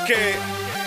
que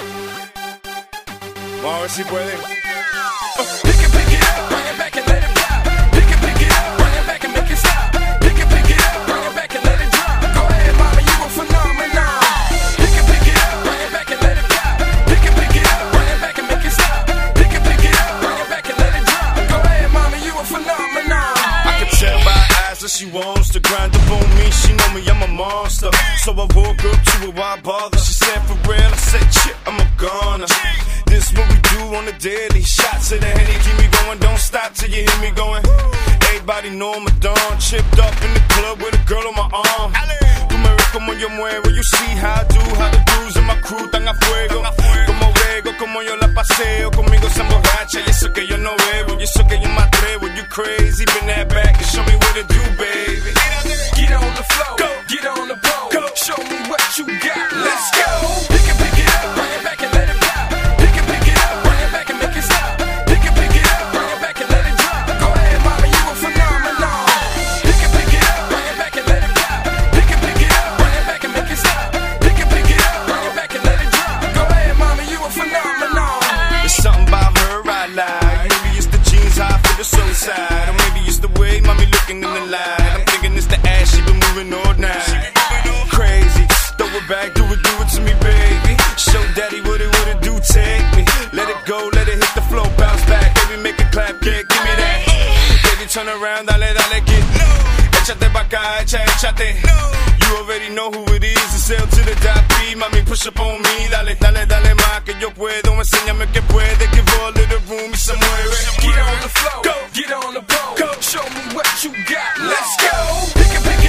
vamos a ver si pueden. Pick it up, bring it back and let it pop. Pick it up, bring it back and make it stop. Pick it up, bring it back and let it drop. Go ahead, mama, you a phenomenon. Pick it up, bring it back and let it pop. Pick it up, bring it back and make it stop. Pick it up, bring it back and let it drop. Go ahead, mama, you a phenomenon. I can tell by her eyes that she wants to grind up on me. She know me, I'm a monster. So I woke up to her, why bother? She said for real, I said shit, I'm a goner. This what we do on the daily. Shots of the Henny, keep me going, don't stop till you hear me going. Everybody know I'm a don. Chipped up in the club with a girl on my arm. Tú me ves como yo muevo, you see how I do. How the dudes in my crew tan a fuego. Como vego, como yo la paseo. Conmigo se emborracha y eso que yo no bebo. Y eso que yo me atrevo, you crazy. Bend that back and show me what to do, baby. Get on the floor, go. Get on the pole, go. Show me what you got, let's go. Pick it up, bring it back and let it pop. Pick it up, bring it back and make it stop. Pick it up, bring it back and let it drop. Go ahead, mama, you a phenomenon. Pick it up, bring it back and let it pop. Pick it up, bring it back and make it stop. Pick it up, bring it back and let it drop. Go ahead, mama, you a phenomenon. There's something about her I like. Maybe it's the jeans high for the soul side, or maybe it's the way mommy looking in the light. I'm thinking it's the ass she been moving all night. Crazy, throw it back, do it to me, baby. Show daddy what it do, take me. Let it go, let it hit the floor, bounce back. Baby, make it clap, yeah, give me that. Baby, turn around, dale, get low. Échate pa' acá, échate. You already know who it is, it's L to the dot B. Mami, push up on me, dale más que yo puedo. Enséñame que puede, give her a little room y se mueve. Get on the floor, go. Get on the pole, go. Show me what you got, let's go. Pick it